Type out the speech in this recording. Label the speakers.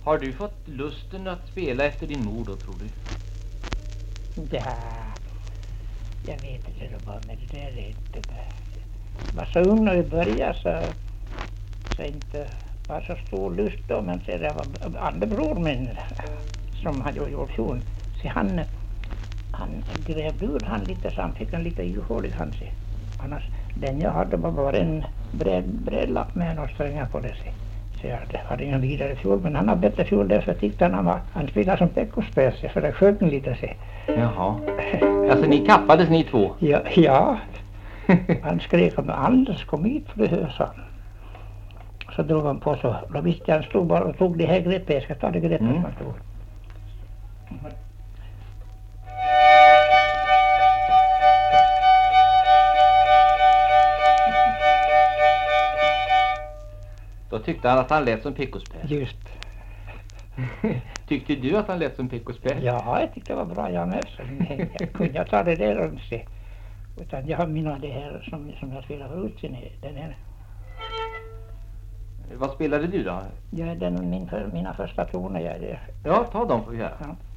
Speaker 1: Har du fått lusten att spela efter din mor då, tror du?
Speaker 2: Ja, jag vet inte det var med det där inte. Var så ung när vi började så inte var så stor lust då, men så det var andra bror min som hade gjort fjol. Så han grävde ur han lite så han fick en lite ihål i han sig. Annars den jag hade var bara en bred lapp med några strängar på det sig. Så jag hade ingen vidare fjol, men han har bättre fjol därför tyckte han spelade som Pekko-spel för det sjöng lite sig.
Speaker 1: Jaha. Alltså ni kappades ni två?
Speaker 2: Ja. Han skrek om Anders kom hit för det hösa. Så drog han på så. Då visste jag han stod bara och tog det här greppet. Jag ska ta det greppet som han stod.
Speaker 1: Då tyckte han att han lät som Pekko-spel.
Speaker 2: Just.
Speaker 1: Tyckte du att han lät som Pekko-spel?
Speaker 2: Ja, jag tyckte det var bra jag med. Så jag kunde jag ta det där och se. Utan jag har mina det här som jag spelade förut. Den här.
Speaker 1: Vad spelade du då?
Speaker 2: Ja, den mina första toner.
Speaker 1: Ja, ta dem får vi höra.
Speaker 2: Ja.